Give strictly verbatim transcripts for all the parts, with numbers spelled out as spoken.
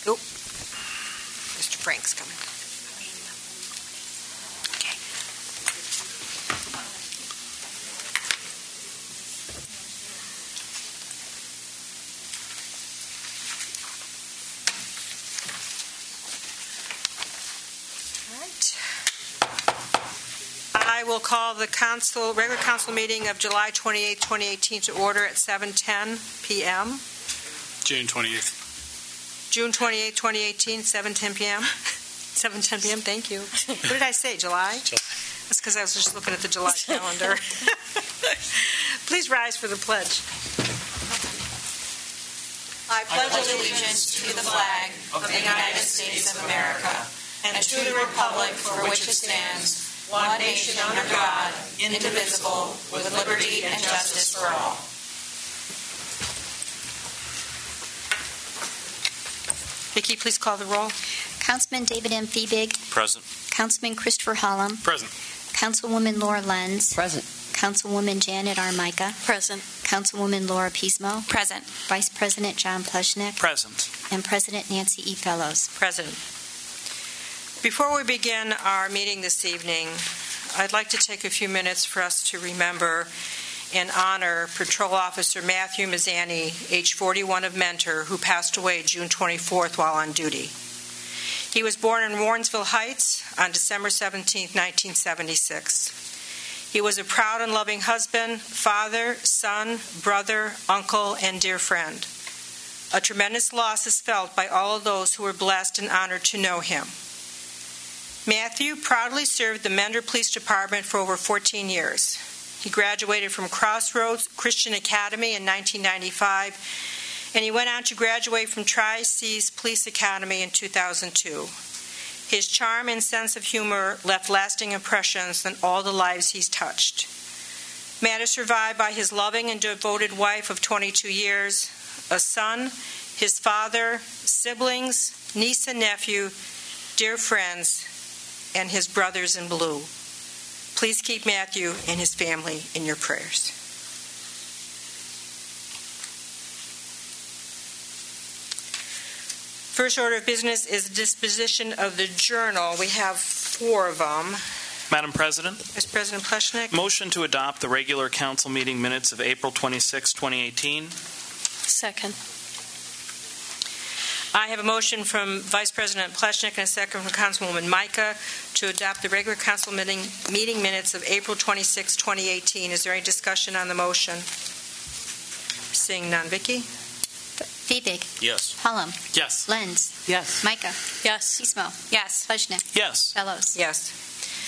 Oh, Mister Frank's coming. Okay. All right. I will call the council, regular council meeting of July twenty-eighth, twenty eighteen to order at seven ten p.m. June twenty-eighth. June twenty-eighth, twenty eighteen, seven ten p.m. seven ten p.m. Thank you. What did I say? July? July. That's because I was just looking at the July calendar. Please rise for the pledge. I pledge allegiance to the flag of the United States of America and to the republic for which it stands, one nation under God, indivisible, with liberty and justice for all. Vicki, please call the roll. Councilman David M. Feebig. Present. Councilman Christopher Hollum. Present. Councilwoman Laura Lenz. Present. Councilwoman Janet R. Micah. Present. Councilwoman Laura Pismo. Present. Vice President John Pleshnick. Present. And President Nancy E. Fellows. Present. Before we begin our meeting this evening, I'd like to take a few minutes for us to remember and honor Patrol Officer Matthew Mazzani, age forty-one, of Mentor, who passed away June twenty-fourth while on duty. He was born in Warrensville Heights on December seventeenth, nineteen seventy-six. He was a proud and loving husband, father, son, brother, uncle, and dear friend. A tremendous loss is felt by all of those who were blessed and honored to know him. Matthew proudly served the Mentor Police Department for over fourteen years. He graduated from Crossroads Christian Academy in nineteen ninety-five, and he went on to graduate from Tri-Cities Police Academy in two thousand two. His charm and sense of humor left lasting impressions on all the lives he's touched. Matt is survived by his loving and devoted wife of twenty-two years, a son, his father, siblings, niece and nephew, dear friends, and his brothers in blue. Please keep Matthew and his family in your prayers. First order of business is disposition of the journal. We have four of them. Madam President. Vice President Pleshnick. Motion to adopt the regular council meeting minutes of April twenty-sixth, twenty eighteen. Second. I have a motion from Vice President Pleshnick and a second from Councilwoman Micah to adopt the regular council meeting, meeting minutes of April twenty-sixth, twenty eighteen. Is there any discussion on the motion? Seeing none. Vicki? Feebig. Yes. Hollum. Yes. Lenz. Yes. Micah. Yes. Pismo. Yes. Pleshnick. Yes. Fellows. Yes.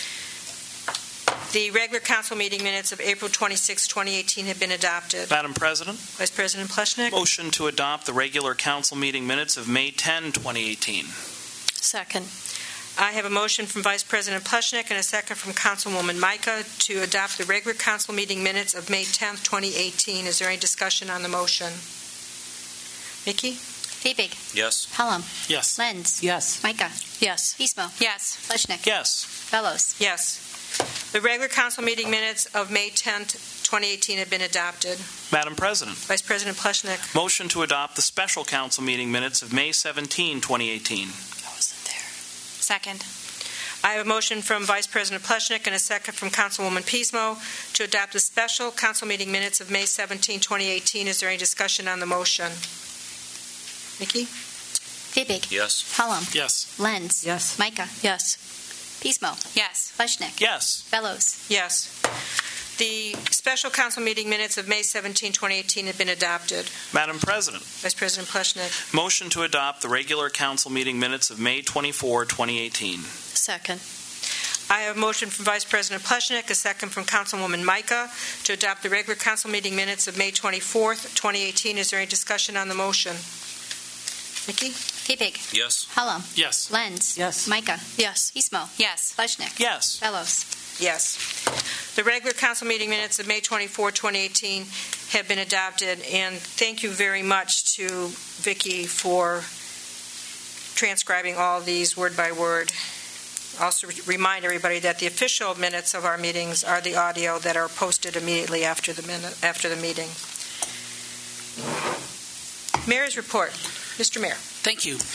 The regular council meeting minutes of April twenty-sixth, twenty eighteen have been adopted. Madam President. Vice President Pleshnick. Motion to adopt the regular council meeting minutes of May tenth, twenty eighteen. Second. I have a motion from Vice President Pleshnick and a second from Councilwoman Micah to adopt the regular council meeting minutes of May tenth, twenty eighteen. Is there any discussion on the motion? Vicki? Feebig. Yes. Hollum. Yes. Lenz. Yes. Micah. Yes. Pismo. Yes. Pleshnick. Yes. Fellows. Yes. The regular council meeting minutes of May tenth, twenty eighteen have been adopted. Madam President. Vice President Pleshnick. Motion to adopt the special council meeting minutes of May seventeenth, twenty eighteen. I wasn't there. Second. I have a motion from Vice President Pleshnick and a second from Councilwoman Pismo to adopt the special council meeting minutes of May seventeenth, twenty eighteen. Is there any discussion on the motion? Vicki? Feebig. Yes. Hollum. Yes. Lenz. Yes. Micah. Yes. Pismo. Yes. Pleshnick. Yes. Fellows. Yes. The special council meeting minutes of May seventeenth, twenty eighteen have been adopted. Madam President. Vice President Pleshnick. Motion to adopt the regular council meeting minutes of May twenty-fourth, twenty eighteen. Second. I have a motion from Vice President Pleshnick, a second from Councilwoman Micah to adopt the regular council meeting minutes of May twenty-fourth, twenty eighteen. Is there any discussion on the motion? Vicki? Feebig. Yes. Hollum. Yes. Lenz. Yes. Micah. Yes. Pismo. Yes. Pleshnick. Yes. Fellows. Yes. The regular council meeting minutes of May twenty-fourth, twenty eighteen have been adopted, and thank you very much to Vicki for transcribing all these word by word. Also remind everybody that the official minutes of our meetings are the audio that are posted immediately after the minute, after the meeting. Mayor's report. Mister Mayor. Thank you.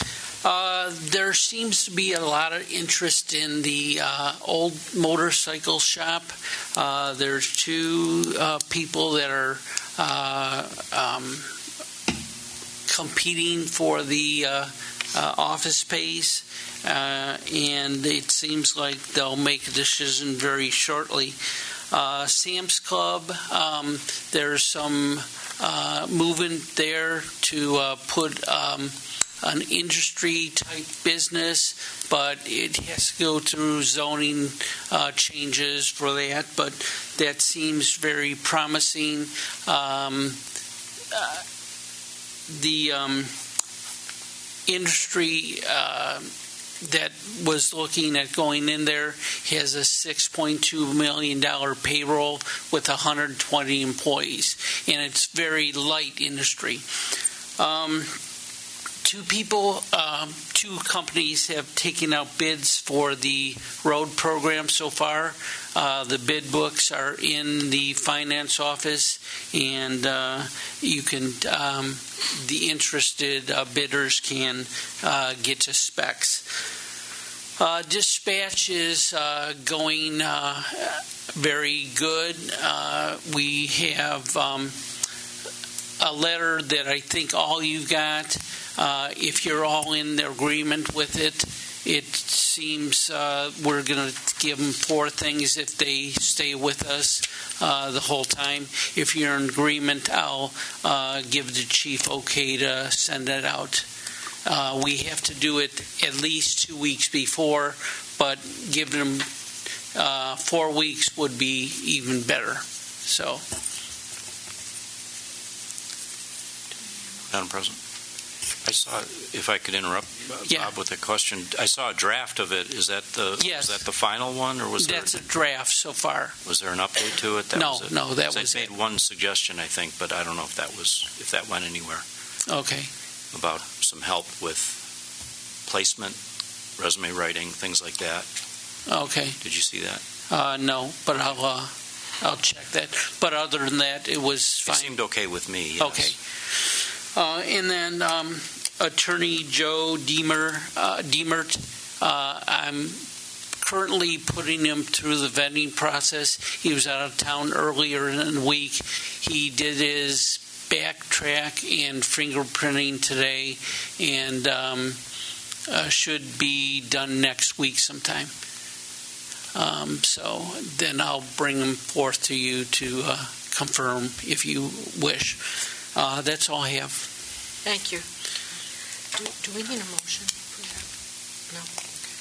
Uh, there seems to be a lot of interest in the uh, old motorcycle shop. Uh, there's two uh, people that are uh, um, competing for the uh, uh, office space, uh, and it seems like they'll make a decision very shortly. Uh, Sam's Club, um, there's some uh, movement there to uh, put um, an industry-type business, but it has to go through zoning uh, changes for that, but that seems very promising. Um, uh, the um, industry uh, that was looking at going in there has a six point two million dollars payroll with one hundred twenty employees, and it's very light industry. Um, two people, um, two companies have taken out bids for the road program so far. Uh, the bid books are in the finance office, and uh, you can, um, the interested uh, bidders can uh, get to specs. Uh, dispatch is uh, going uh, very good. Uh, we have um, a letter that I think all you got. Uh, if you're all in agreement with it, it seems uh, we're going to give them four things if they stay with us uh, the whole time. If you're in agreement, I'll uh, give the chief okay to send it out. Uh, we have to do it at least two weeks before, but giving them uh, four weeks would be even better. So, Madam President, I saw, if I could interrupt yeah. Bob with a question, I saw a draft of it. Is that the yes. is that the final one, or was that's there a draft so far? Was there an update to it? That no, was it? no, that was I made it. one suggestion, I think, but I don't know if that was if that went anywhere. Okay. About some help with placement, resume writing, things like that. Okay. Did you see that? Uh, no, but I'll uh, I'll check that. But other than that, it was fine. It seemed okay with me. Yes. Okay. Uh, and then um, Attorney Joe Deemer, uh, Deemert, uh, I'm currently putting him through the vetting process. He was out of town earlier in the week. He did his backtrack and fingerprinting today, and um, uh, should be done next week sometime. Um, so then I'll bring him forth to you to uh, confirm if you wish. Uh, that's all I have. Thank you. Do, do we need a motion for that? No.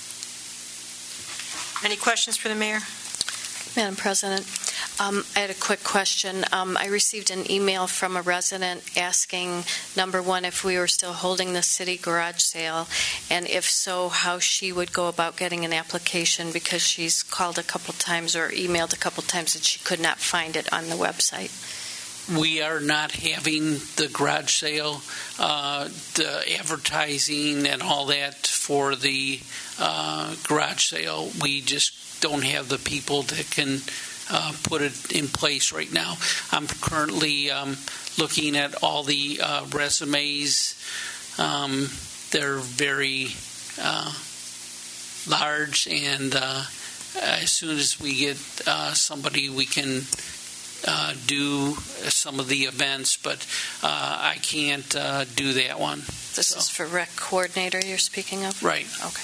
Okay. Any questions for the mayor? Madam President, um, I had a quick question. Um, I received an email from a resident asking, number one, if we were still holding the city garage sale, and if so, how she would go about getting an application, because she's called a couple times or emailed a couple times and she could not find it on the website. We are not having the garage sale, uh, the advertising and all that for the uh, garage sale. We just don't have the people that can uh, put it in place right now. I'm currently um, looking at all the uh, resumes. Um, they're very uh, large, and uh, as soon as we get uh, somebody, we can Uh, do some of the events, but uh, I can't uh, do that one. This So. is for rec coordinator you're speaking of? Right. Okay.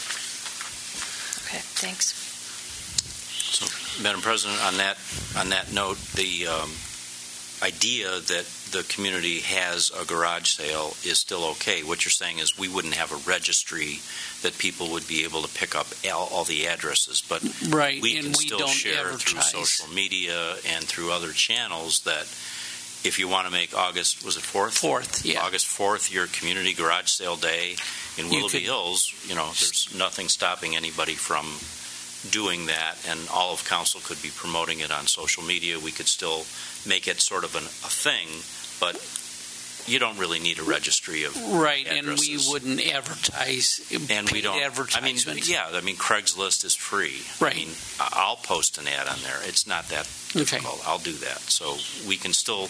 Okay, thanks. So, Madam President, on that on that note, the um, idea that the community has a garage sale is still okay. What you're saying is we wouldn't have a registry that people would be able to pick up all, all the addresses, but Right, we and can we still don't share through advertise. social media and through other channels that if you want to make August, was it fourth? Fourth, yeah. August fourth, your community garage sale day in You Willoughby could- Hills, you know, there's nothing stopping anybody from doing that, and all of council could be promoting it on social media. We could still make it sort of an, a thing, but you don't really need a registry of Right, addresses. and we wouldn't advertise. And we paid don't. I mean, advertisement. yeah. I mean, Craigslist is free. Right. I mean, I- I'll post an ad on there. It's not that Okay. difficult. I'll do that. So we can still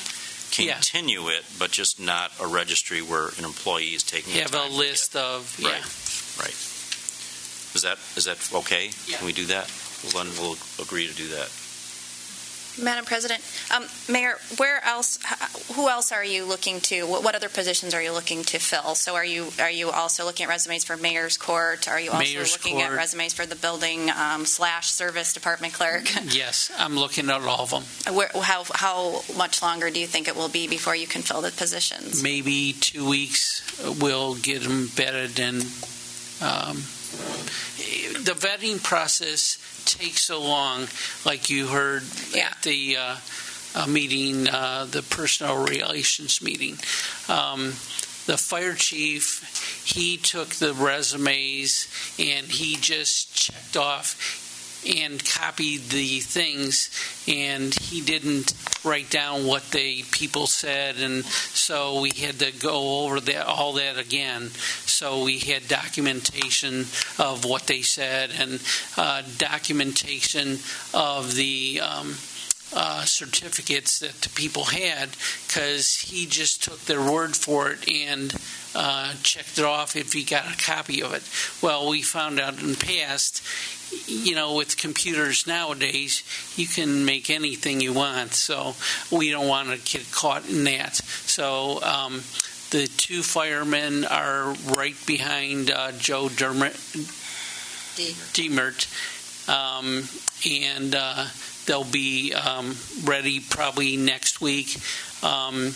Yeah. continue it, but just not a registry where an employee is taking the Have time a to list get- of, Right. yeah. Right. Is that, is that okay? Yeah. Can we do that? Well, then we'll agree to do that. Madam President, um, Mayor, where else, h- who else are you looking to, what what other positions are you looking to fill? So are you, are you also looking at resumes for Mayor's Court? Are you also Mayor's looking at Court. resumes for the building um, slash service department clerk? Yes, I'm looking at all of them. Where, how, how much longer do you think it will be before you can fill the positions? Maybe two weeks, uh, we'll get them vetted, and um, the vetting process takes so long, like you heard Yeah. at the uh, uh, meeting, uh, the personnel relations meeting. Um, the fire chief, he took the resumes and he just checked off and copied the things, and he didn't write down what the people said, and so we had to go over that all that again. So we had documentation of what they said, and uh, documentation of the um, uh, certificates that the people had, because he just took their word for it and uh, checked it off if he got a copy of it. Well, we found out in the past, you know, with computers nowadays, you can make anything you want, so we don't want to get caught in that. So um, the two firemen are right behind uh, Joe Dermot, D. Demert, um, and uh, they'll be um, ready probably next week. Um,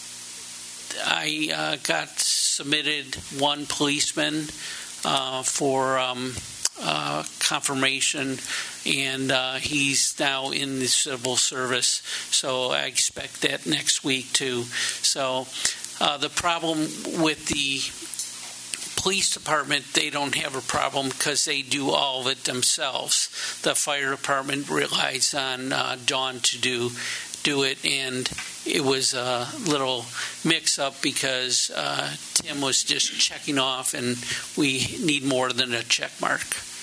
I uh, got submitted one policeman uh, for um, uh, confirmation, and uh, he's now in the civil service, so I expect that next week too. So uh, the problem with the police department, they don't have a problem because they do all of it themselves. The fire department relies on uh, Dawn to do do it, and it was a little mix-up because uh, Tim was just checking off, and we need more than a check mark.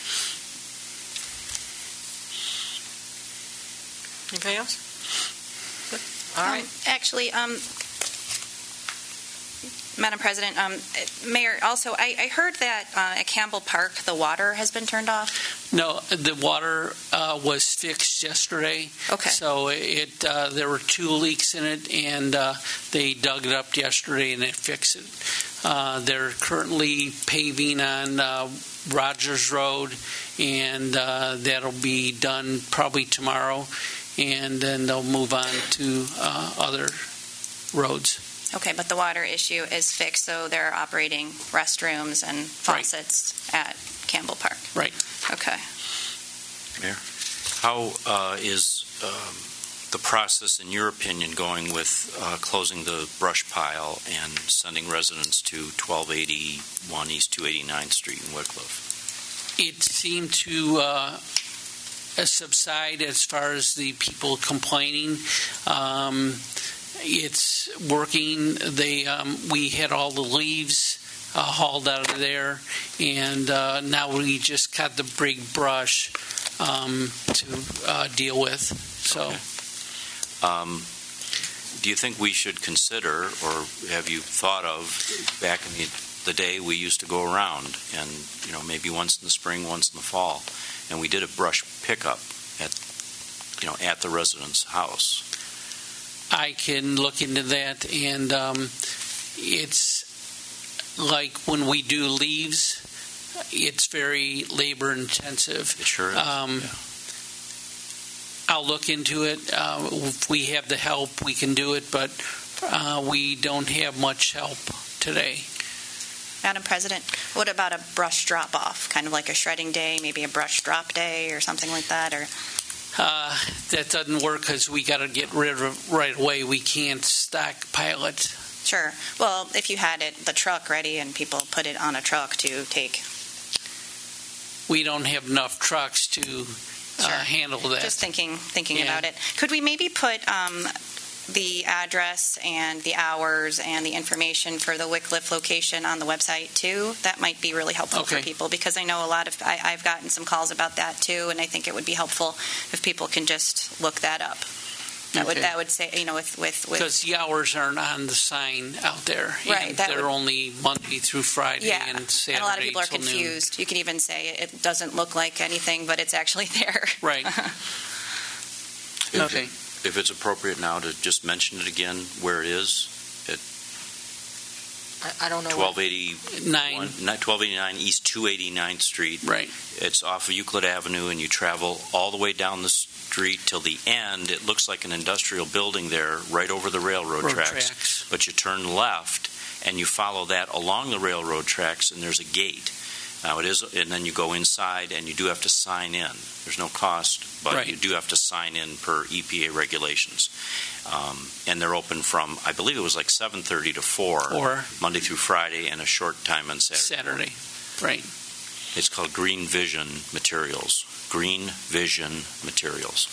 Anybody else? Good. All right. Um, Actually, um, Madam President, um, Mayor, also, I, I heard that uh, at Campbell Park, the water has been turned off. No, the water uh, was fixed yesterday. Okay. So it uh, there were two leaks in it, and uh, they dug it up yesterday and they fixed it. Uh, they're currently paving on uh, Rogers Road, and uh, that'll be done probably tomorrow, and then they'll move on to uh, other roads. Okay, but the water issue is fixed, so they're operating restrooms and faucets at Campbell Park. Right. Okay. Mayor, how uh, is um, the process, in your opinion, going with uh, closing the brush pile and sending residents to twelve eighty-one East two hundred eighty-ninth Street in Wickliffe? It seemed to uh, subside as far as the people complaining. Um, it's working. They um, we had all the leaves uh, hauled out of there, and uh, now we just got the big brush um, to uh, deal with. So, Okay. Um, do you think we should consider, or have you thought of, back in the, the day we used to go around, and you know maybe once in the spring, once in the fall, and we did a brush pickup at you know at the resident's house? I can look into that, and um, it's like when we do leaves, it's very labor intensive. It sure is. Um, yeah. I'll look into it. Uh, if we have the help, we can do it, but uh, we don't have much help today. Madam President, what about a brush drop-off, kind of like a shredding day, maybe a brush drop day or something like that? Or Uh, that doesn't work because we got to get rid of it right away. We can't stockpile it. Sure. Well, if you had it, the truck ready and people put it on a truck to take. We don't have enough trucks to uh, Sure. handle that. Just thinking, thinking Yeah. about it. Could we maybe put um, the address and the hours and the information for the Wickliffe location on the website too? That might be really helpful Okay. for people, because I know a lot of, I, I've gotten some calls about that too, and I think it would be helpful if people can just look that up. That would, Okay. that would say, you know, with, with, with Because the hours aren't on the sign out there. Right, And that they're would- only Monday through Friday yeah, and and Saturday a lot of people are till noon. confused. You can even say it doesn't look like anything, but it's actually there. Right. Okay. If it's appropriate now to just mention it again, where it is, I- I don't know. twelve eighty, Nine, twelve eighty-nine East two eighty-ninth Street. right. It's off of Euclid Avenue, and you travel all the way down the street till the end. It looks like an industrial building there, right over the railroad Road tracks. tracks. But you turn left, and you follow that along the railroad tracks, and there's a gate. Now it is, and then you go inside, and you do have to sign in. There's no cost, but Right. you do have to sign in per E P A regulations. Um, and they're open from, I believe it was like seven thirty to four, Or Monday through Friday, and a short time on Saturday. Saturday. Right. It's called Green Vision Materials. Green Vision Materials.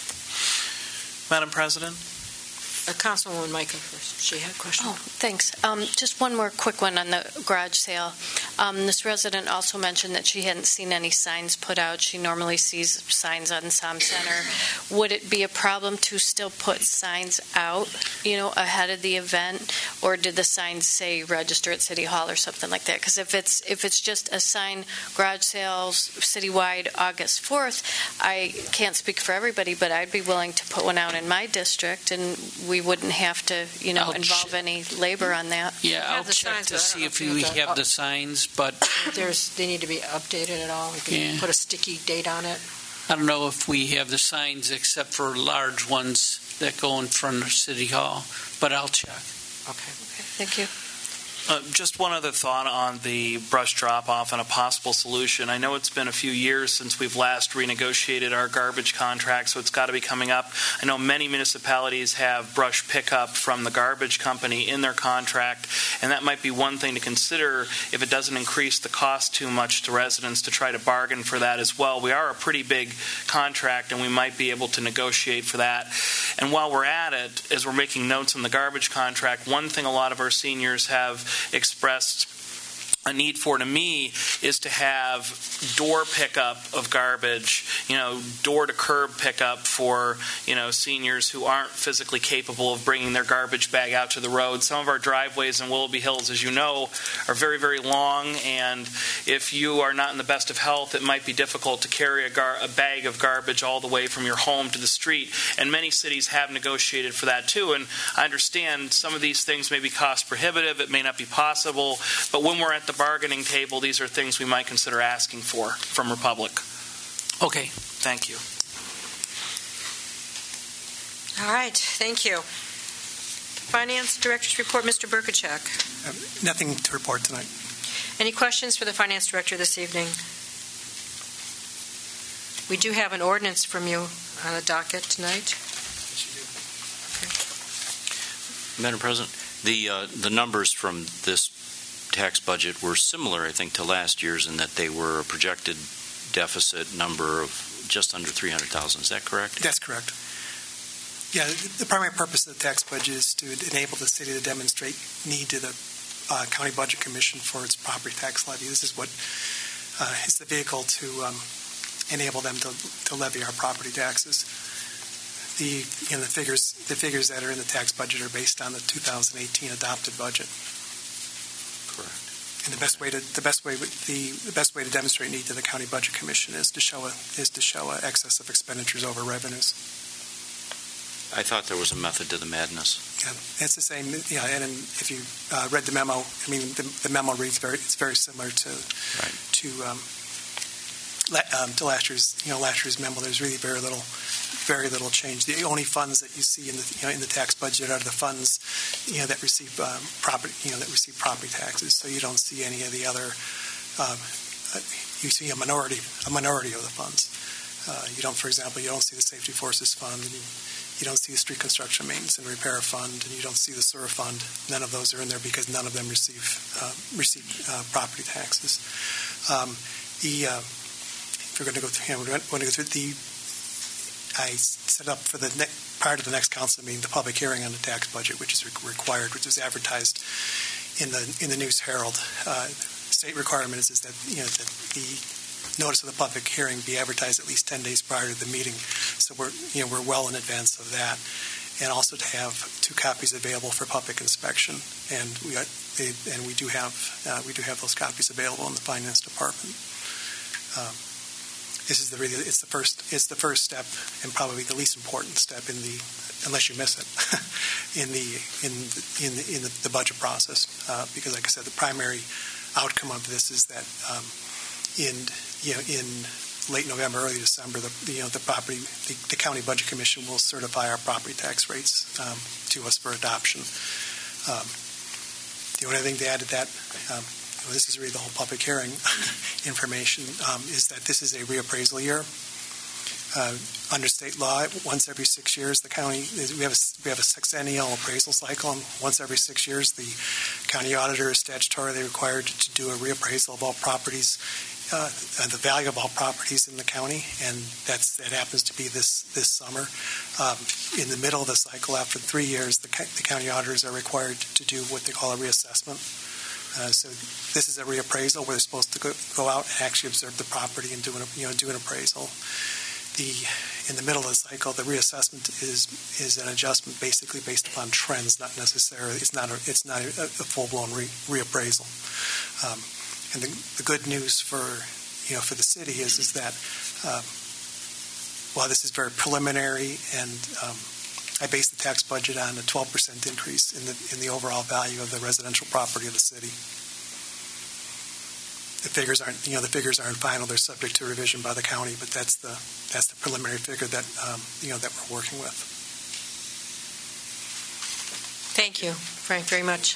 Madam President? Uh, Councilwoman Micah first. She had a question. Oh, thanks. Um, Just one more quick one on the garage sale. Um, This resident also mentioned that she hadn't seen any signs put out. She normally sees signs on Som Center. Would it be a problem to still put signs out, you know, ahead of the event? Or did the signs say register at City Hall or something like that? Because if it's, if it's just a sign, garage sales citywide August fourth, I can't speak for everybody, but I'd be willing to put one out in my district, and we wouldn't have to, you know, I'll involve ch- any labor on that. Yeah, have I'll the check signs, to but I don't see know if if you we have the- have the signs, but There's, they need to be updated at all? We can Yeah. put a sticky date on it? I don't know if we have the signs except for large ones that go in front of City Hall, but I'll check. Okay. Okay, thank you. Uh, just one other thought on the brush drop-off and a possible solution. I know it's been a few years since we've last renegotiated our garbage contract, so it's got to be coming up. I know many municipalities have brush pickup from the garbage company in their contract, and that might be one thing to consider if it doesn't increase the cost too much to residents, to try to bargain for that as well. We are a pretty big contract, and we might be able to negotiate for that. And while we're at it, as we're making notes on the garbage contract, one thing a lot of our seniors have expressed a need for, to me, is to have door pickup of garbage, you know, door to curb pickup for, you know, seniors who aren't physically capable of bringing their garbage bag out to the road. Some of our driveways in Willoughby Hills, as you know, are very, very long, and if you are not in the best of health, it might be difficult to carry a, gar- a bag of garbage all the way from your home to the street, and many cities have negotiated for that too. And I understand some of these things may be cost prohibitive, it may not be possible, but when we're at the bargaining table, these are things we might consider asking for from Republic. Okay. Thank you. All right, thank you. Finance Director's report, Mister Burkachek. Uh, Nothing to report tonight. Any questions for the Finance Director this evening? We do have an ordinance from you on the docket tonight. Madam President, the uh, the numbers from this tax budget were similar, I think, to last year's in that they were a projected deficit number of just under three hundred thousand. Is that correct? That's correct. Yeah, the primary purpose of the tax budget is to enable the city to demonstrate need to the uh, County Budget Commission for its property tax levy. This is what uh, is the vehicle to um, enable them to, to levy our property taxes. The you know the figures the figures that are in the tax budget are based on the two thousand eighteen adopted budget. Correct. And the best way to the best way the, the best way to demonstrate need to the County Budget Commission is to show a is to show a excess of expenditures over revenues. I thought there was a method to the madness. Yeah, it's the same. Yeah, and if you uh, read the memo, I mean the, the memo reads very it's very similar to Right. to um, la, um, to last year's you know last year's memo. There's really very little very little change. The only funds that you see in the you know in the tax budget are the funds you know that receive um, property you know that receive property taxes. So you don't see any of the other. Um, you see a minority a minority of the funds. Uh, you don't, for example, you don't see the Safety Forces Fund, and you, you don't see the Street Construction Maintenance and Repair Fund, and you don't see the Sewer Fund. None of those are in there because none of them receive uh, receive uh, property taxes. Um, the uh, if we're going to go through, you know, we're going to go through the. I set up for the ne- prior to the next council meeting the public hearing on the tax budget, which is re- required, which was advertised in the in the News Herald. Uh, state requirement is, is that you know that the notice of the public hearing be advertised at least ten days prior to the meeting. So we're, you know, we're well in advance of that. and also to have two copies available for public inspection. And we got, they, and we do have uh, we do have those copies available in the Finance Department. Um, this is the really it's the first it's the first step, and probably the least important step in the unless you miss it in the in the, in the, in the, the budget process. Uh, because, like I said, the primary outcome of this is that um, in you know in late November, early December, the you know the property the, the county budget commission will certify our property tax rates um, to us for adoption. Um, the only thing to add to that, um, well, this is really the whole public hearing information, um, is that this is a reappraisal year. Uh, under state law, once every six years, the county we have a, we have a sexennial appraisal cycle, and once every six years, the county auditor is statutorily required to, to do a reappraisal of all properties. Uh, the value of all properties in the county, and that's that happens to be this this summer. Um, in the middle of the cycle, after three years, the, the county auditors are required to do what they call a reassessment. Uh, so this is a reappraisal where they're supposed to go, go out and actually observe the property and do an you know do an appraisal. The in the middle of the cycle, the reassessment is is an adjustment basically based upon trends, not necessarily it's not a, it's not a, a full blown re, reappraisal. Um, And the, the good news for you know for the city is is that um, while this is very preliminary, and um, I base the tax budget on a twelve percent increase in the in the overall value of the residential property of the city. The figures aren't you know the figures aren't final; they're subject to revision by the county. But that's the that's the preliminary figure that um, you know that we're working with. Thank you, Frank, very much.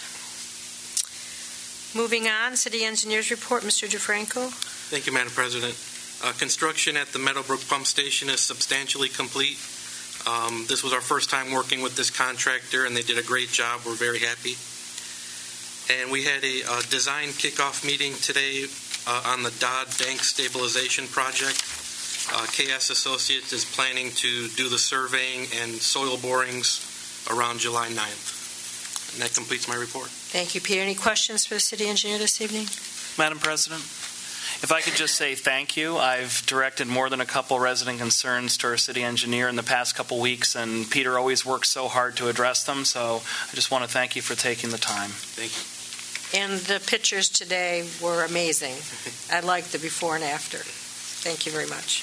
Moving on, City Engineers Report, Mister DeFranco. Thank you, Madam President. Uh, construction at the Meadowbrook Pump Station is substantially complete. Um, this was our first time working with this contractor, and they did a great job. We're very happy. And we had a uh, design kickoff meeting today uh, on the Dodd Bank Stabilization Project. Uh, K S Associates is planning to do the surveying and soil borings around July ninth. And that completes my report. Thank you, Peter. Any questions for the city engineer this evening? Madam President, if I could just say thank you. I've directed more than a couple resident concerns to our city engineer in the past couple weeks, and Peter always works so hard to address them, so I just want to thank you for taking the time. Thank you. And the pictures today were amazing. I liked the before and after. Thank you very much.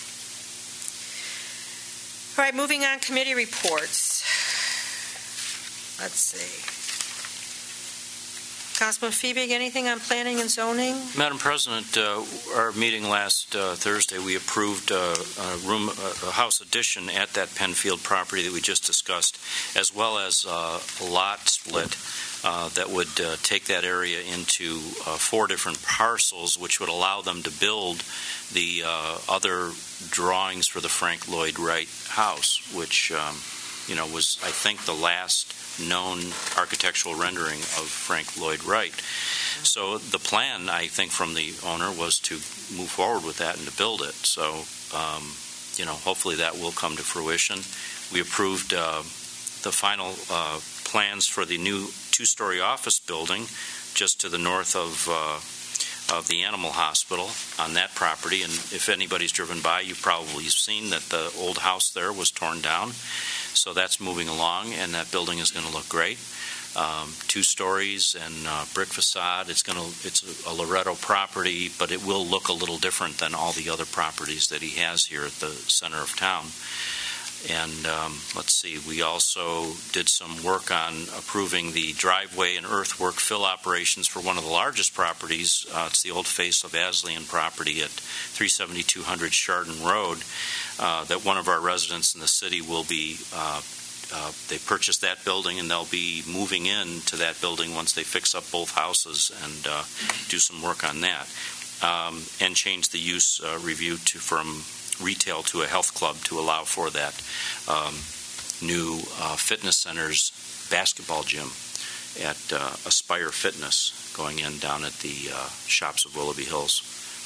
All right, moving on, committee reports. Let's see. Councilman Fiebig, anything on planning and zoning? Madam President, uh, our meeting last uh, Thursday, we approved uh, a room, a house addition at that Penfield property that we just discussed, as well as uh, a lot split uh, that would uh, take that area into uh, four different parcels, which would allow them to build the uh, other drawings for the Frank Lloyd Wright house, which um, you know was, I think, the last known architectural rendering of Frank Lloyd Wright. So the plan, I think, from the owner was to move forward with that and to build it. So, um, you know, hopefully that will come to fruition. We approved uh, the final uh, plans for the new two-story office building just to the north of uh, of the animal hospital on that property. And if anybody's driven by, you've probably seen that the old house there was torn down. So that's moving along, and that building is going to look great. Um, two stories and uh, brick facade. It's going to it's a Loretto property, but it will look a little different than all the other properties that he has here at the center of town. And um, let's see, we also did some work on approving the driveway and earthwork fill operations for one of the largest properties. Uh, it's the old face of Aslian property at three seventy-two hundred Chardon Road, uh, that one of our residents in the city will be, uh, uh, they purchased that building, and they'll be moving into that building once they fix up both houses and uh, do some work on that. Um, and change the use uh, review to from retail to a health club to allow for that um, new uh, fitness center's basketball gym at uh, Aspire Fitness going in down at the uh, shops of Willoughby Hills.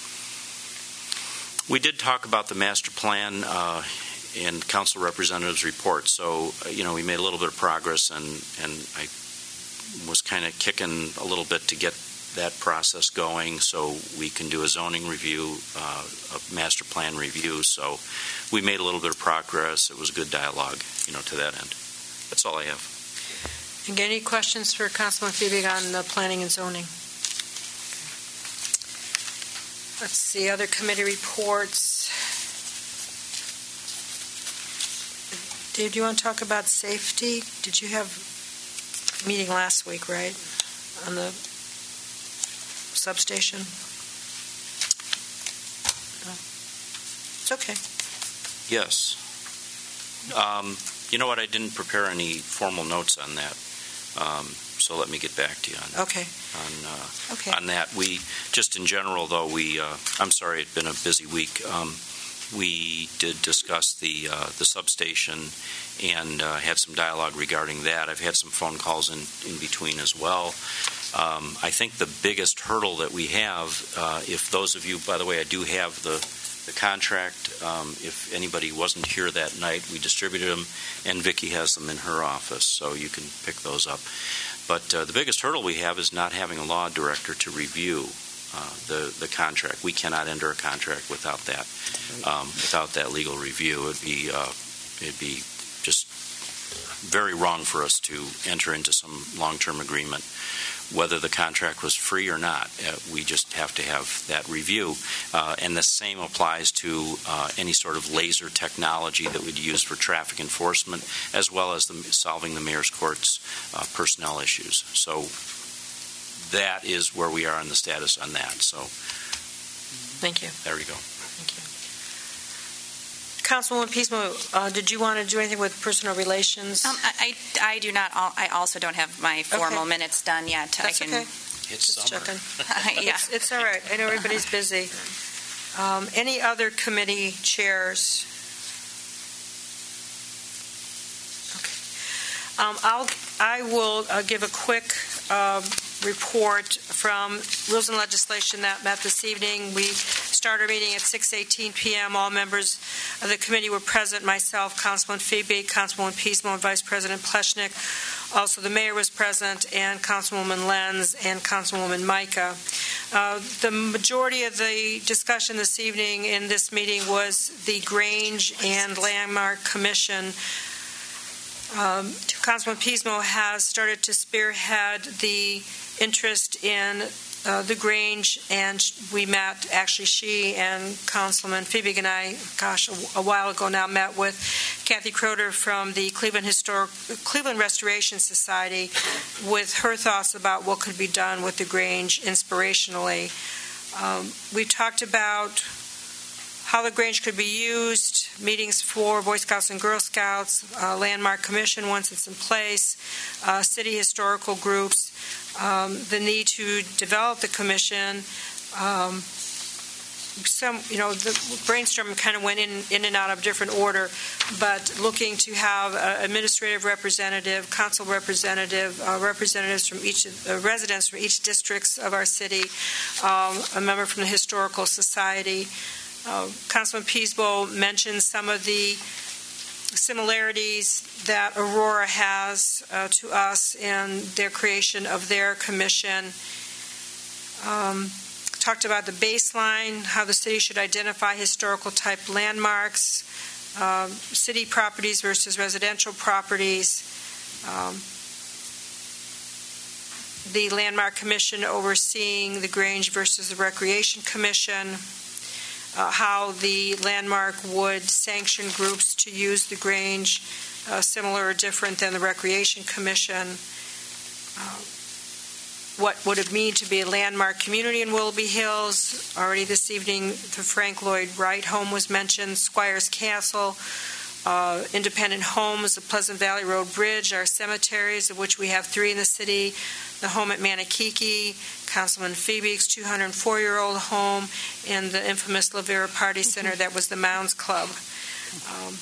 We did talk about the master plan uh, in council representatives' report, so uh, you know we made a little bit of progress, and and I was kind of kicking a little bit to get that process going so we can do a zoning review, uh, a master plan review. So we made a little bit of progress. It was good dialogue, you know, to that end. That's all I have. And any questions for Councilman Fiebig on the planning and zoning? Let's see, other committee reports. Dave, do you want to talk about safety? Did you have a meeting last week, right, on the substation? No. It's okay. Yes. Um, you know what? I didn't prepare any formal notes on that, um, so let me get back to you on Okay. on uh, Okay. on that. We just in general, though, we uh, I'm sorry, it's been a busy week. Um, we did discuss the uh, the substation and uh, had some dialogue regarding that. I've had some phone calls in in between as well. Um, I think the biggest hurdle that we have, uh, if those of you, by the way, I do have the the contract. Um, if anybody wasn't here that night, we distributed them, and Vicki has them in her office, so you can pick those up. But uh, the biggest hurdle we have is not having a law director to review uh, the the contract. We cannot enter a contract without that um, without that legal review. It'd be uh, it'd be just very wrong for us to enter into some long-term agreement, whether the contract was free or not. Uh, we just have to have that review. Uh, and the same applies to uh, any sort of laser technology that we'd use for traffic enforcement, as well as the, solving the mayor's court's uh, personnel issues. So that is where we are on the status on that. So Thank you. there you go. Thank you. Councilwoman Pismo, uh, did you want to do anything with personal relations? Um, I, I I do not, al- I also don't have my formal Okay. minutes done yet. That's I can, okay. It's Just summer. checking. Yeah. It's, it's all right. I know everybody's busy. Um, any other committee chairs? Okay. Um, I'll, I will uh, give a quick um, report from Rules and Legislation that met this evening. We started our meeting at six eighteen p.m. All members of the committee were present. Myself, Councilman Fiebig, Councilwoman Pismo, and Vice President Pleshnik. Also, the mayor was present, and Councilwoman Lenz and Councilwoman Micah. Uh, the majority of the discussion this evening in this meeting was the Grange and Landmark Commission. Um, Councilman Pismo has started to spearhead the interest in uh, the Grange, and we met, actually she and Councilman Fiebig and I, gosh, a, a while ago now, met with Kathy Croder from the Cleveland Historic, Cleveland Restoration Society with her thoughts about what could be done with the Grange inspirationally. Um, we talked about how the Grange could be used, meetings for Boy Scouts and Girl Scouts, uh, Landmark Commission once it's in place, uh, city historical groups, um, the need to develop the commission. Um, some, you know, the brainstorming kind of went in, in and out of different order, but looking to have an administrative representative, council representative, uh, representatives from each, uh, residents from each districts of our city, um, a member from the Historical Society. Uh, Councilman Pismo mentioned some of the similarities that Aurora has uh, to us in their creation of their commission. Um, talked about the baseline, how the city should identify historical type landmarks, uh, city properties versus residential properties, um, the Landmark Commission overseeing the Grange versus the Recreation Commission, Uh, how the Landmark would sanction groups to use the Grange, uh, similar or different than the Recreation Commission. Uh, what would it mean to be a landmark community in Willoughby Hills? Already this evening, the Frank Lloyd Wright home was mentioned, Squires Castle, uh, independent homes, the Pleasant Valley Road Bridge, our cemeteries, of which we have three in the city, the home at Manakiki, Councilman Fiebig's two hundred four-year-old home, and the infamous Lavera Party Center that was the Mounds Club. Um,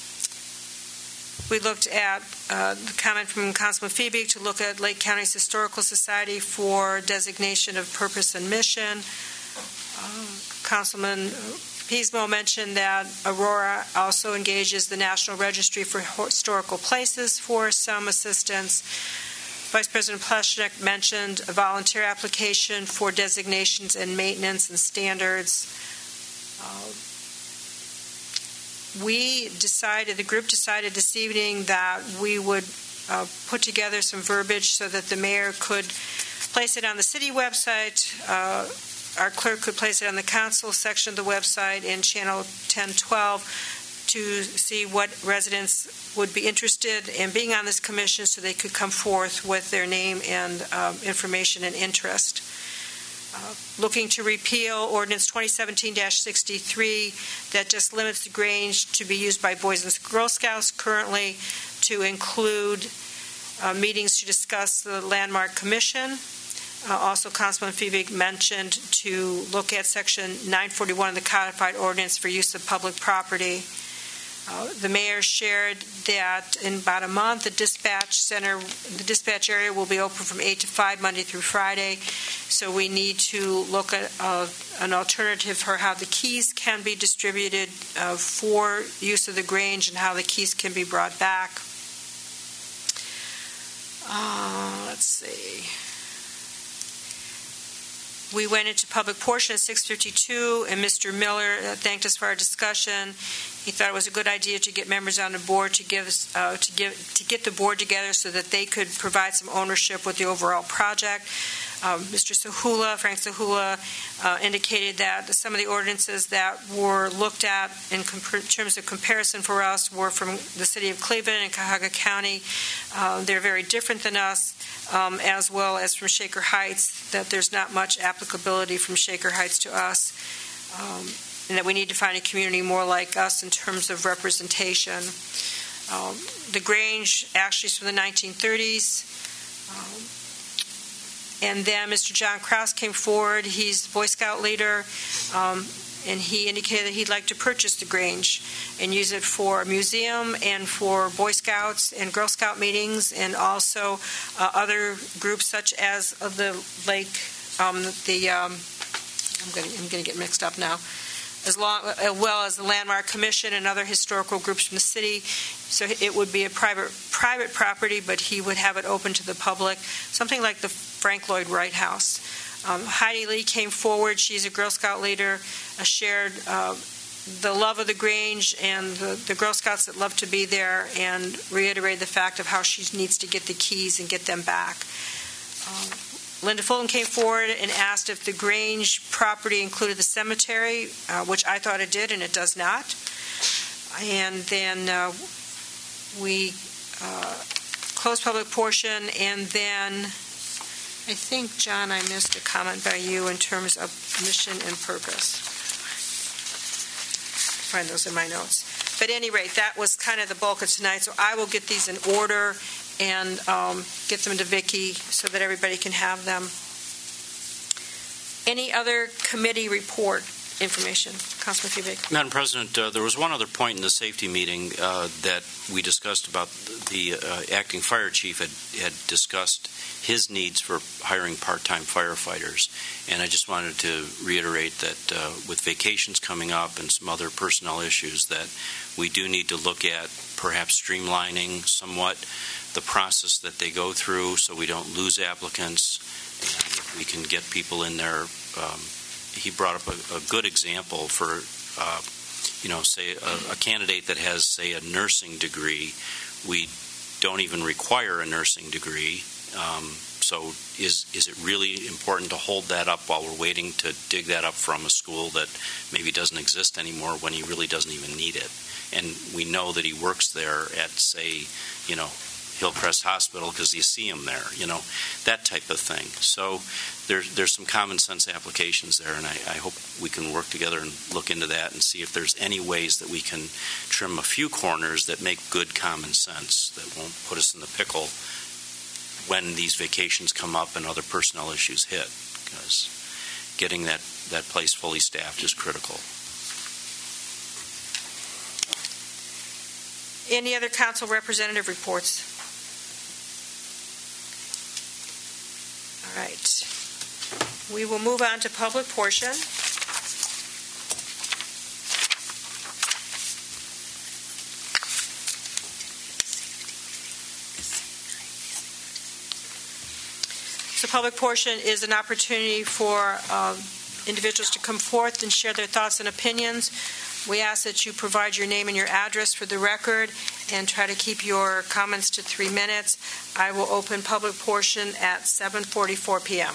we looked at uh, the comment from Councilman Fiebig to look at Lake County's Historical Society for designation of purpose and mission. Uh, Councilman Pismo mentioned that Aurora also engages the National Registry for Historical Places for some assistance. Vice President Pleshnik mentioned a volunteer application for designations and maintenance and standards. Uh, we decided, the group decided this evening that we would uh, put together some verbiage so that the mayor could place it on the city website, uh, our clerk could place it on the council section of the website, and channel ten twelve to see what residents would be interested in being on this commission so they could come forth with their name and um, information and interest. Uh, looking to repeal Ordinance twenty seventeen dash sixty-three that just limits the Grange to be used by Boys and Girl Scouts currently to include uh, meetings to discuss the Landmark Commission. Uh, also, Councilman Feebig mentioned to look at Section nine forty-one of the Codified Ordinance for use of public property. Uh, the mayor shared that in about a month, the dispatch center, the dispatch area will be open from eight to five Monday through Friday. So we need to look at uh, an alternative for how the keys can be distributed uh, for use of the Grange and how the keys can be brought back. Uh, let's see. We went into public portion at six fifty-two, and Mister Miller thanked us for our discussion. He thought it was a good idea to get members on the board to give us, uh, to give to get the board together so that they could provide some ownership with the overall project. Um, Mister Sahula, Frank Sahula, uh, indicated that some of the ordinances that were looked at in, comp- in terms of comparison for us were from the city of Cleveland and Cuyahoga County. Uh, they're very different than us, um, as well as from Shaker Heights, that there's not much applicability from Shaker Heights to us, um, and that we need to find a community more like us in terms of representation. Um, the Grange actually is from the nineteen thirties. Um, And then Mister John Krause came forward. He's the Boy Scout leader, um, and he indicated that he'd like to purchase the Grange and use it for a museum and for Boy Scouts and Girl Scout meetings, and also uh, other groups such as uh, the Lake, um, the um, I'm going I'm going to get mixed up now. As long, as well as the Landmark Commission and other historical groups from the city. So it would be a private private property, but he would have it open to the public, something like the Frank Lloyd Wright House. Um, Heidi Lee came forward. She's a Girl Scout leader, uh, shared uh, the love of the Grange and the, the Girl Scouts that love to be there, and reiterated the fact of how she needs to get the keys and get them back. Um, Linda Fulton came forward and asked if the Grange property included the cemetery, uh, which I thought it did, and it does not. And then uh, we uh, closed public portion, and then I think, John, I missed a comment by you in terms of mission and purpose. Find those in my notes. But at any rate, that was kind of the bulk of tonight, so I will get these in order and um, get them to Vicki so that everybody can have them. Any other committee report information? Councilman Feebig. Madam President, uh, there was one other point in the safety meeting uh, that we discussed about the uh, acting fire chief had, had discussed his needs for hiring part-time firefighters. And I just wanted to reiterate that uh, with vacations coming up and some other personnel issues, that we do need to look at perhaps streamlining somewhat the process that they go through so we don't lose applicants and we can get people in there. Um, he brought up a, a good example for, uh, you know, say a, a candidate that has, say, a nursing degree. We don't even require a nursing degree. Um, so is is it really important to hold that up while we're waiting to dig that up from a school that maybe doesn't exist anymore when he really doesn't even need it? And we know that he works there at, say, you know, Hillcrest Hospital because you see him there, you know, that type of thing. So there's there's some common sense applications there, and I, I hope we can work together and look into that and see if there's any ways that we can trim a few corners that make good common sense, that won't put us in the pickle when these vacations come up and other personnel issues hit, because getting that, that place fully staffed is critical. Any other council representative reports? All right. We will move on to public portion. So public portion is an opportunity for uh, individuals to come forth and share their thoughts and opinions. We ask that you provide your name and your address for the record and try to keep your comments to three minutes. I will open public portion at seven forty-four p.m.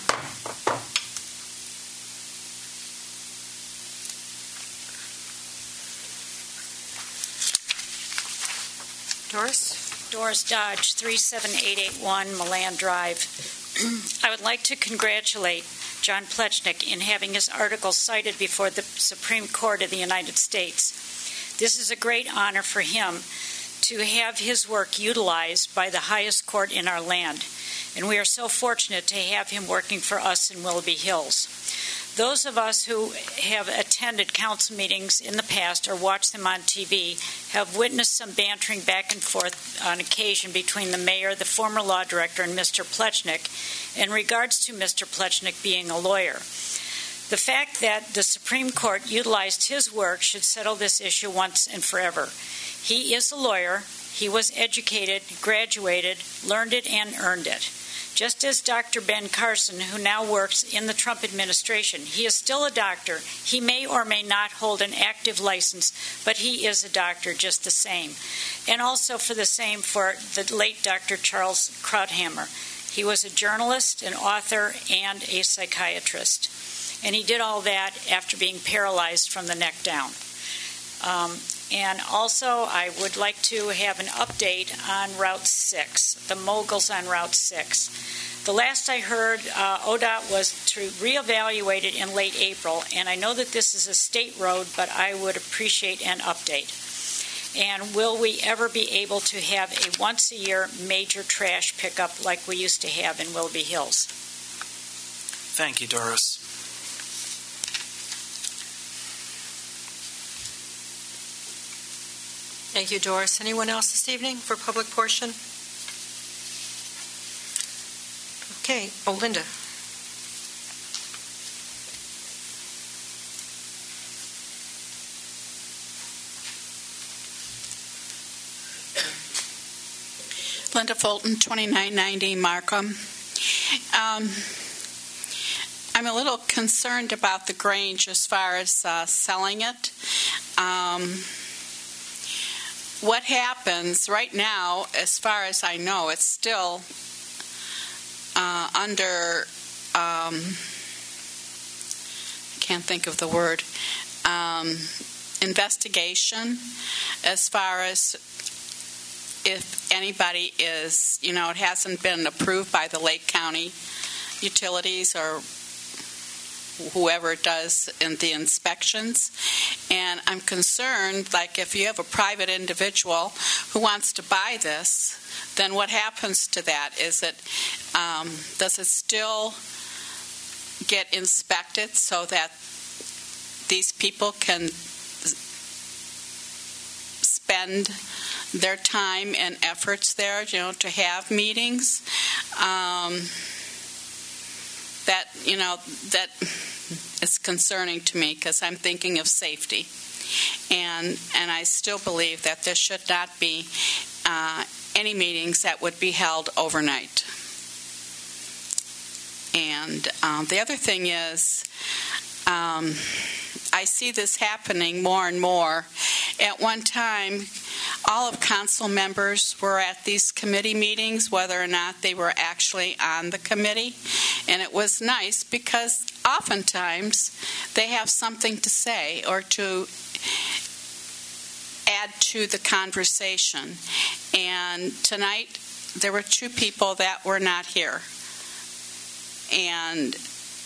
Doris? Doris Dodge, three seven eight eight one Milan Drive. I would like to congratulate John Plechnik in having his article cited before the Supreme Court of the United States. This is a great honor for him to have his work utilized by the highest court in our land, and we are so fortunate to have him working for us in Willoughby Hills. Those of us who have attended council meetings in the past or watched them on T V have witnessed some bantering back and forth on occasion between the mayor, the former law director, and Mister Plechnik in regards to Mister Plechnik being a lawyer. The fact that the Supreme Court utilized his work should settle this issue once and forever. He is a lawyer. He was educated, graduated, learned it, and earned it. Just as Doctor Ben Carson, who now works in the Trump administration, he is still a doctor. He may or may not hold an active license, but he is a doctor just the same. And also for the same for the late Doctor Charles Krauthammer. He was a journalist, an author, and a psychiatrist. And he did all that after being paralyzed from the neck down. Um, and also, I would like to have an update on Route six, the moguls on Route six. The last I heard, uh, O D O T was to reevaluate it in late April, and I know that this is a state road, but I would appreciate an update. And will we ever be able to have a once-a-year major trash pickup like we used to have in Willoughby Hills? Thank you, Doris. Thank you, Doris. Anyone else this evening for public portion? Okay. Oh, Linda. Linda Fulton, twenty-nine ninety Markham. Um, I'm a little concerned about the Grange as far as uh, selling it. Um, what happens right now, as far as I know, it's still uh, under, um, I can't think of the word, um, investigation as far as if anybody is, you know, it hasn't been approved by the Lake County Utilities or whoever does in the inspections. And I'm concerned, like if you have a private individual who wants to buy this, then what happens to that? Is it, um, does it still get inspected so that these people can spend their time and efforts there, you know, to have meetings? Um, that, you know, that is concerning to me because I'm thinking of safety. And and I still believe that there should not be uh, any meetings that would be held overnight. And um, the other thing is, um, I see this happening more and more. At one time, all of council members were at these committee meetings, whether or not they were actually on the committee. And it was nice because oftentimes they have something to say or to add to the conversation. And tonight, there were two people that were not here. And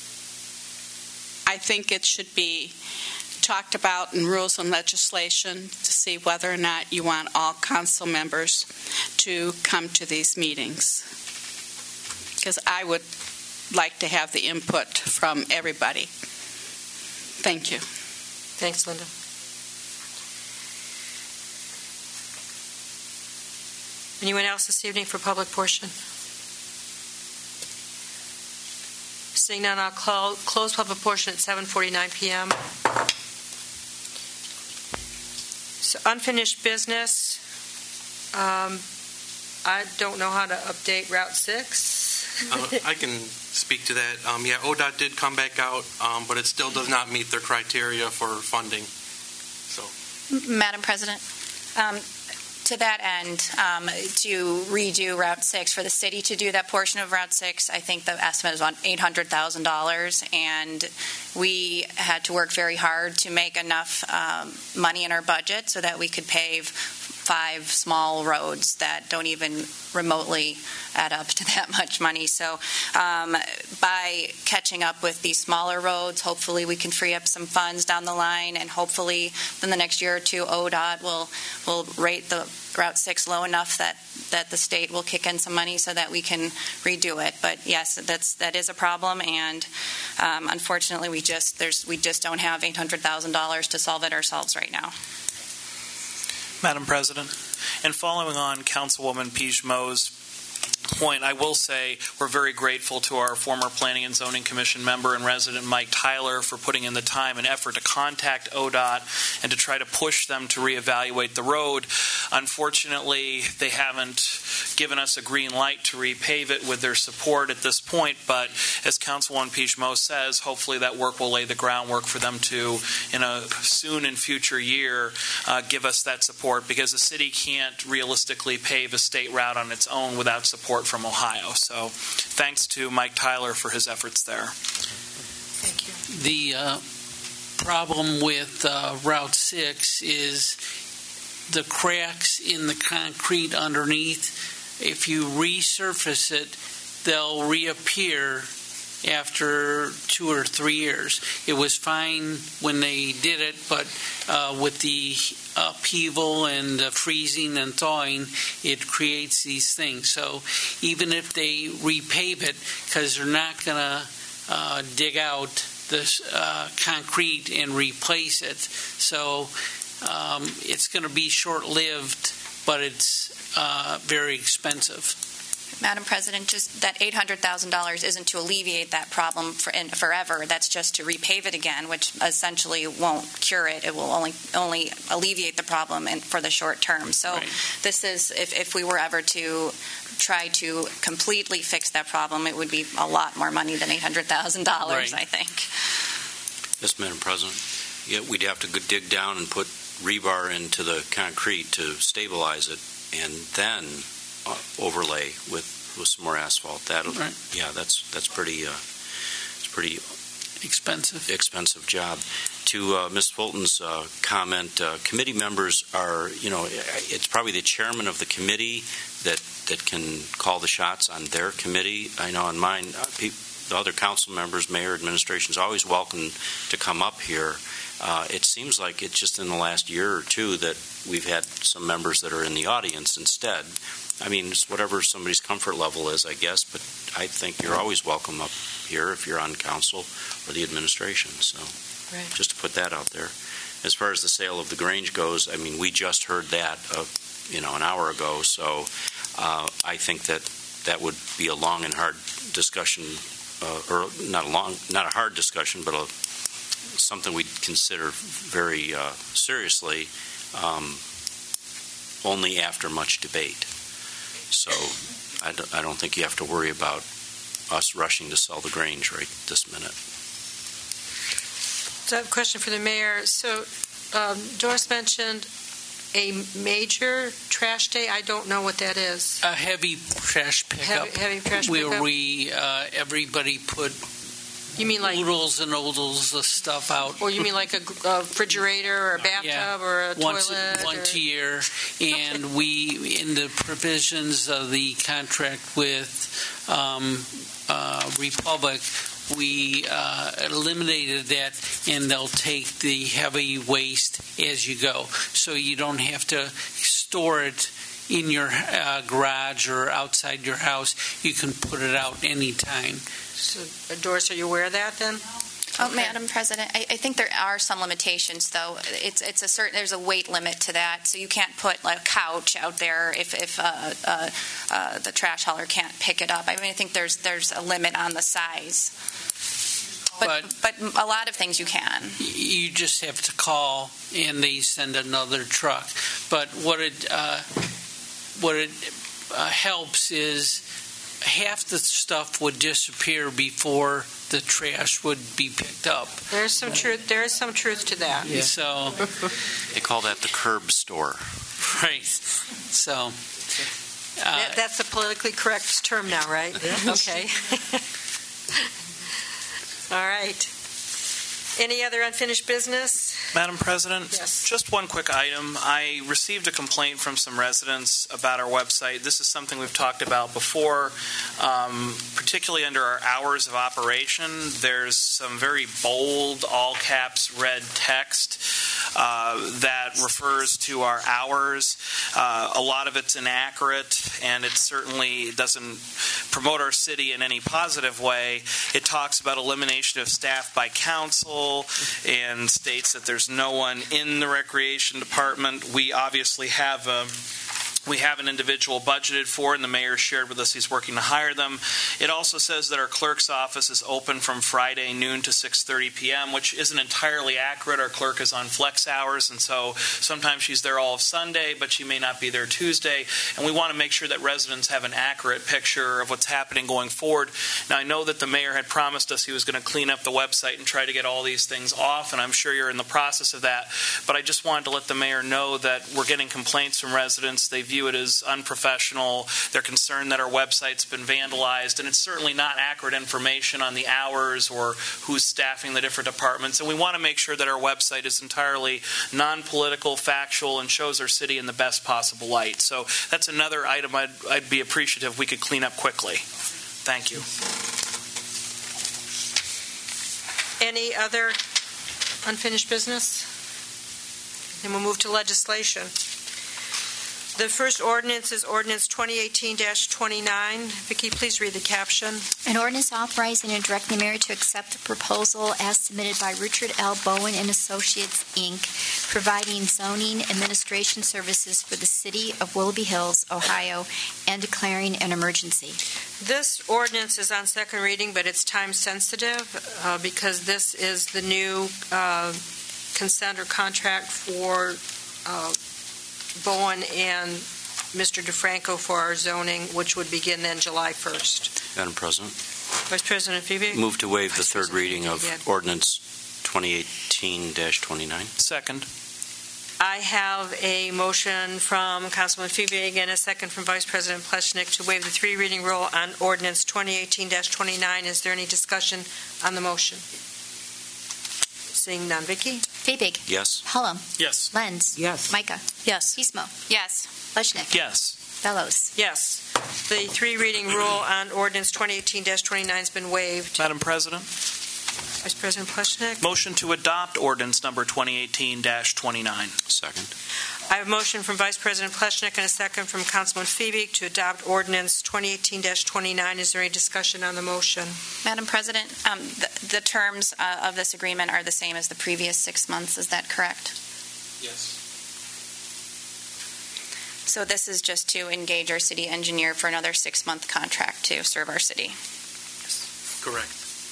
I think it should be talked about in rules and legislation to see whether or not you want all council members to come to these meetings. Because I would like to have the input from everybody. Thank you. Thanks, Linda. Anyone else this evening for public portion? Seeing none, I'll close public portion at seven forty-nine p.m. So unfinished business. Um, I don't know how to update Route six. uh, I can speak to that. Um, yeah, O D O T did come back out, um, but it still does not meet their criteria for funding. So. Madam President, um, to that end, um, to redo Route six, for the city to do that portion of Route six, I think the estimate is about eight hundred thousand dollars, and we had to work very hard to make enough um, money in our budget so that we could pave five small roads that don't even remotely add up to that much money. So um, by catching up with these smaller roads, hopefully we can free up some funds down the line, and hopefully in the next year or two, O D O T will will rate the Route six low enough that, that the state will kick in some money so that we can redo it. But yes, that's that is a problem, and um, unfortunately we just there's we just don't have eight hundred thousand dollars to solve it ourselves right now. Madam President, and following on Councilwoman Pijmo's point, I will say we're very grateful to our former Planning and Zoning Commission member and resident Mike Tyler for putting in the time and effort to contact O D O T and to try to push them to reevaluate the road. Unfortunately, they haven't given us a green light to repave it with their support at this point, but as Councilwoman Pijmo says, hopefully that work will lay the groundwork for them to, in a soon and future year, uh, give us that support, because the city can't realistically pave a state route on its own without support from Ohio. So thanks to Mike Tyler for his efforts there. Thank you. The uh, problem with uh, Route six is the cracks in the concrete underneath. If you resurface it, they'll reappear after two or three years. It was fine when they did it, but uh, with the upheaval and the freezing and thawing, it creates these things. So even if they repave it, because they're not going to uh, dig out this uh, concrete and replace it, so um, it's going to be short-lived, but it's uh, very expensive. Madam President, just that eight hundred thousand dollars isn't to alleviate that problem for in, forever. That's just to repave it again, which essentially won't cure it. It will only only alleviate the problem in, for the short term. So right. This is, if, if we were ever to try to completely fix that problem, it would be a lot more money than eight hundred thousand dollars, right. I think. Yes, Madam President. Yeah, we'd have to go dig down and put rebar into the concrete to stabilize it, and then Uh, overlay with, with some more asphalt. That'll, right. yeah, that's that's pretty, uh, it's pretty expensive. Expensive job. To uh, Miz Fulton's uh, comment, uh, committee members are, you know, it's probably the chairman of the committee that that can call the shots on their committee. I know on mine, uh, pe- the other council members, mayor, administration is always welcome to come up here. Uh, it seems like it's just in the last year or two that we've had some members that are in the audience instead. I mean, it's whatever somebody's comfort level is, I guess, but I think you're always welcome up here if you're on council or the administration. So right. Just to put that out there. As far as the sale of the Grange goes, I mean, we just heard that, uh, you know, an hour ago. So uh, I think that that would be a long and hard discussion, uh, or not a long, not a hard discussion, but a, something we'd consider very uh, seriously, um, only after much debate. So I don't, I don't think you have to worry about us rushing to sell the Grange right this minute. So I have a question for the mayor. So um, Doris mentioned a major trash day. I don't know what that is. A heavy trash pickup. Heavy, heavy trash where pickup. we uh, everybody put You mean like oodles and oodles of stuff out. Or you mean like a, a refrigerator or a bathtub Yeah. or a once, toilet? Once or... a year, and Okay. we, in the provisions of the contract with um, uh, Republic, we uh, eliminated that, and they'll take the heavy waste as you go. So you don't have to store it in your uh, garage or outside your house. You can put it out anytime. So, uh, Doris, are you aware of that then? Oh, Okay. Madam President, I, I think there are some limitations, though. It's it's a certain there's a weight limit to that, so you can't put like a couch out there if if uh, uh, uh, the trash hauler can't pick it up. I mean, I think there's there's a limit on the size, but but, but a lot of things you can. You just have to call, and they send another truck. But what it uh, what it uh, helps is half the stuff would disappear before the trash would be picked up. There's some truth, there is some truth to that. Yeah. So, They call that the curb store. right. So, uh, That- That's the politically correct term now, right? Okay. All right. Any other unfinished business? Madam President? Yes. Just one quick item. I received a complaint from some residents about our website. This is something we've talked about before, um, particularly under our hours of operation. There's some very bold, all caps, red text uh, that refers to our hours. Uh, a lot of it's inaccurate, and it certainly doesn't promote our city in any positive way. It talks about elimination of staff by council and states that there's no one in the recreation department. We obviously have a We have an individual budgeted for, and the mayor shared with us he's working to hire them. It also says that our clerk's office is open from Friday noon to six thirty p.m., which isn't entirely accurate. Our clerk is on flex hours, and so sometimes she's there all of Sunday, but she may not be there Tuesday. And we want to make sure that residents have an accurate picture of what's happening going forward. Now, I know that the mayor had promised us he was going to clean up the website and try to get all these things off, and I'm sure you're in the process of that. But I just wanted to let the mayor know that we're getting complaints from residents. They view it as unprofessional. They're concerned that our website's been vandalized, and it's certainly not accurate information on the hours or who's staffing the different departments. And we want to make sure that our website is entirely non-political, factual, and shows our city in the best possible light. So that's another item I'd, I'd be appreciative if we could clean up quickly. Thank you. Any other unfinished business? Then we'll move to legislation. The first ordinance is ordinance twenty eighteen dash twenty-nine. Vicki, please read the caption. An ordinance authorizing and directing the mayor to accept the proposal as submitted by Richard L. Bowen and Associates, Incorporated, providing zoning administration services for the city of Willoughby Hills, Ohio, and declaring an emergency. This ordinance is on second reading, but it's time sensitive uh, because this is the new uh, consent or contract for uh, Bowen and Mister DeFranco for our zoning, which would begin then July first. Madam President, Vice President Phoebe? move to waive the third reading of Yeah. ordinance twenty eighteen dash twenty-nine. Second. I have a motion from Councilman Phoebe and a second from Vice President Pleshnik to waive the three reading rule on ordinance twenty eighteen dash twenty-nine. Is there any discussion on the motion? Seeing none. Vicki? Fiebig, Yes. Hullum, Yes. Lenz, Yes. Micah, Yes. Pismo, Yes. Pleshnik, Yes. Bellows. Yes. The three reading rule on ordinance twenty eighteen dash twenty-nine has been waived. Madam President, Vice President Pleshnik? motion to adopt ordinance number twenty eighteen dash twenty-nine. Second. I have a motion from Vice President Pleshnik and a second from Councilman Phoebe to adopt ordinance twenty eighteen dash twenty-nine. Is there any discussion on the motion? Madam President, um, the, the terms uh, of this agreement are the same as the previous six months. Is that correct? Yes. So this is just to engage our city engineer for another six-month contract to serve our city. Correct.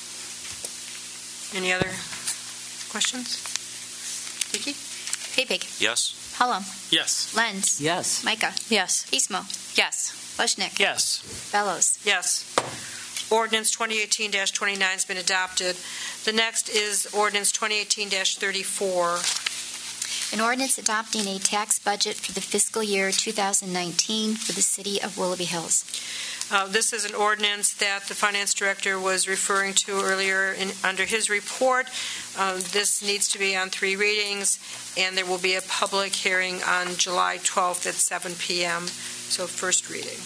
Any other questions? Vicki? Fiebig, Yes. Hullum, Yes. Lenz, Yes. Micah, Yes. Pismo, Yes. Pleshnik, Yes. Bellows. Yes. Ordinance twenty eighteen dash twenty-nine has been adopted. The next is ordinance twenty eighteen dash thirty-four. An ordinance adopting a tax budget for the fiscal year two thousand nineteen for the city of Willoughby Hills. Uh, This is an ordinance that the finance director was referring to earlier in, under his report. Uh, This needs to be on three readings, and there will be a public hearing on July twelfth at seven p.m., so first reading.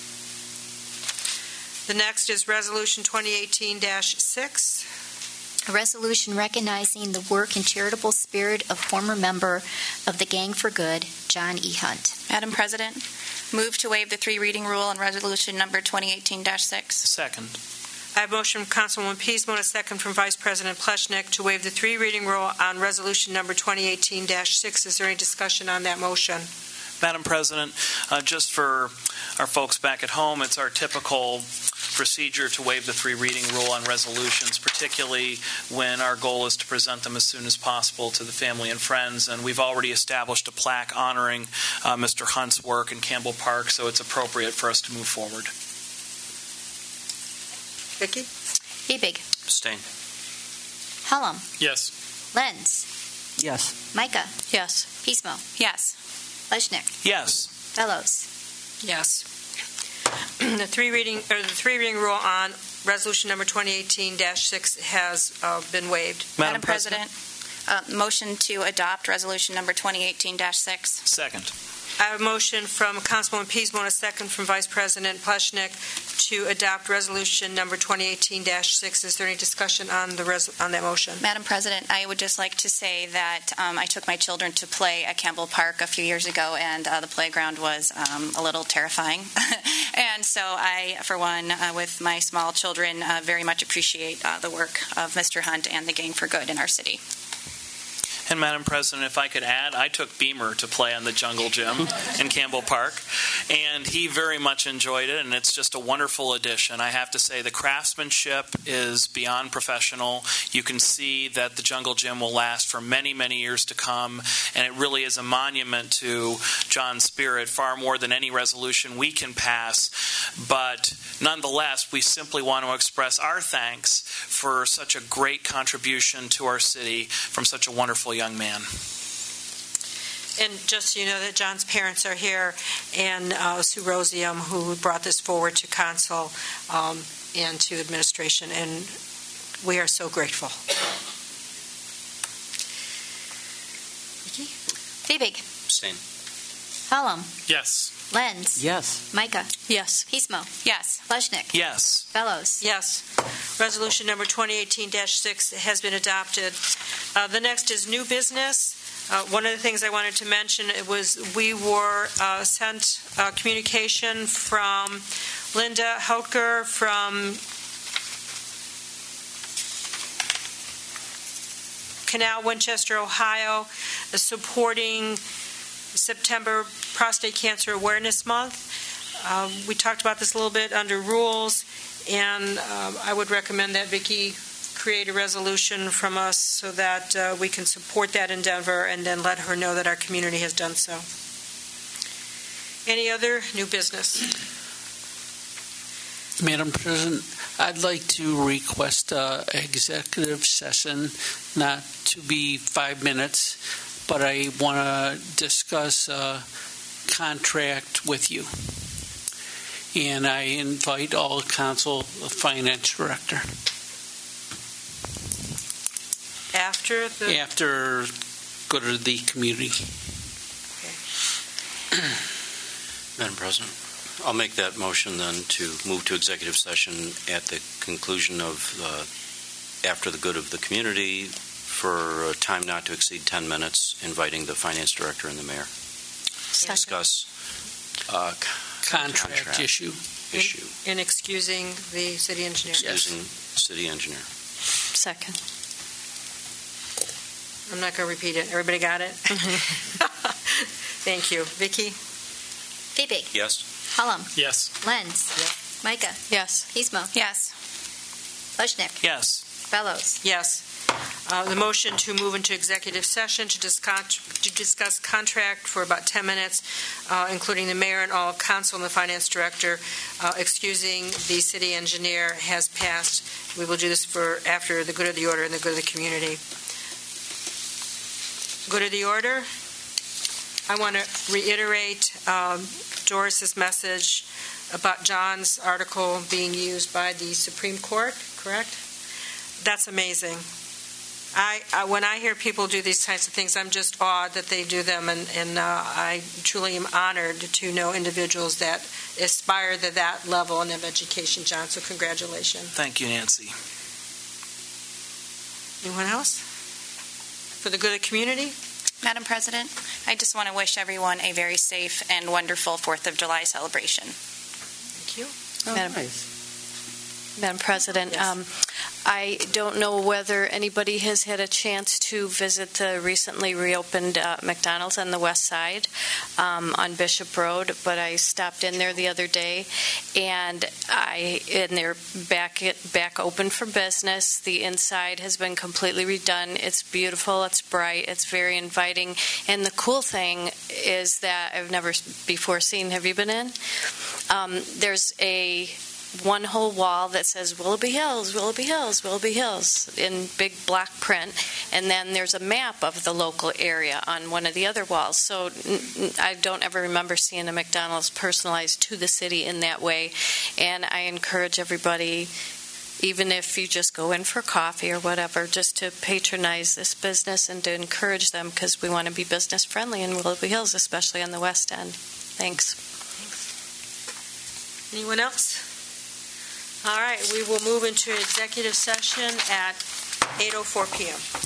The next is Resolution twenty eighteen dash six. A resolution recognizing the work and charitable spirit of former member of the Gang for Good, John E. Hunt. Madam President, move to waive the three reading rule on resolution number twenty eighteen dash six. Second. I have a motion from Councilwoman Pismo and a second from Vice President Pleshnik to waive the three reading rule on resolution number twenty eighteen dash six. Is there any discussion on that motion? Madam President, uh, just for our folks back at home, it's our typical procedure to waive the three reading rule on resolutions, particularly when our goal is to present them as soon as possible to the family and friends. And we've already established a plaque honoring uh, Mister Hunt's work in Campbell Park, so it's appropriate for us to move forward. Vicki? Fiebig, Abstain. Hullum. Yes. Lenz. Yes. Micah. Yes. Pismo. Yes. Pleshnik. Yes. Fellows. Yes. The three reading, or the three reading rule on resolution number twenty eighteen dash six has uh, been waived. Madam President, uh, motion to adopt resolution number twenty eighteen dash six. Second. I have a motion from Councilwoman Pismo and a second from Vice President Pleshnik to adopt resolution number twenty eighteen dash six. Is there any discussion on the res- on that motion? Madam President, I would just like to say that um, I took my children to play at Campbell Park a few years ago, and uh, the playground was um, a little terrifying. And so I, for one, uh, with my small children, uh, very much appreciate uh, the work of Mister Hunt and the Gang for Good in our city. And Madam President, if I could add, I took Beamer to play on the Jungle Gym in Campbell Park, and he very much enjoyed it, and it's just a wonderful addition. I have to say the craftsmanship is beyond professional. You can see that the Jungle Gym will last for many, many years to come, and it really is a monument to John's spirit, far more than any resolution we can pass. But nonetheless, we simply want to express our thanks for such a great contribution to our city from such a wonderful young man. And just so you know that John's parents are here, and uh, Sue Rosium, who brought this forward to council um, and to administration, and we are so grateful. Vicki? Fiebig. Abstain. Hullum. Yes. Lenz. Yes. Micah. Yes. Pismo. Yes. Pleshnik. Yes. Fellows. Yes. Resolution number twenty eighteen dash six has been adopted. Uh, the next is new business. Uh, one of the things I wanted to mention it was we were uh, sent uh, communication from Linda Houtker from Canal, Winchester, Ohio, uh, supporting September Prostate Cancer Awareness Month. Um, we talked about this a little bit under rules, and um, I would recommend that Vicki create a resolution from us so that uh, we can support that endeavor and then let her know that our community has done so. Any other new business? Madam President, I'd like to request an executive session, not to be five minutes, but I want to discuss a contract with you. And I invite all council, the finance director. After the... After go to the community. Madam President, I'll make that motion then to move to executive session at the conclusion of, uh, after the good of the community, for a time not to exceed ten minutes, inviting the finance director and the mayor to discuss uh, Contract, contract issue. issue, In excusing the city engineer. excusing city engineer. Second. I'm not going to repeat it. Everybody got it? Thank you. Vicki? Fiebig. Yes? Hullum. Yes. Lenz. Micah. Yes. Pismo. Yes. Pleshnik. Yes. Fellows. Yes. Uh, the motion to move into executive session to discuss, to discuss contract for about ten minutes, uh, including the mayor and all of council and the finance director, uh, excusing the city engineer, has passed. We will do this for after the good of the order and the good of the community. Good of the order. I want to reiterate um, Doris's message about John's article being used by the Supreme Court, correct? That's amazing. I, I when I hear people do these types of things, I'm just awed that they do them, and, and uh, I truly am honored to know individuals that aspire to that level of education, John, so congratulations. Thank you, Nancy. Anyone else? For the good of the community? Madam President, I just want to wish everyone a very safe and wonderful fourth of July celebration. Thank you. Oh, Madam, nice. Madam President, Yes. um, I don't know whether anybody has had a chance to visit the recently reopened uh, McDonald's on the west side um, on Bishop Road, but I stopped in there the other day, and I and they're back back open for business. The inside has been completely redone. It's beautiful. It's bright. It's very inviting. And the cool thing is that I've never before seen. Have you been in? Um, there's a one whole wall that says Willoughby Hills, Willoughby Hills, Willoughby Hills in big block print, and then there's a map of the local area on one of the other walls. So I don't ever remember seeing a McDonald's personalized to the city in that way, and I encourage everybody, even if you just go in for coffee or whatever, just to patronize this business and to encourage them, because we want to be business friendly in Willoughby Hills, especially on the west end. Thanks. Anyone else? All right, we will move into an executive session at eight oh four p.m.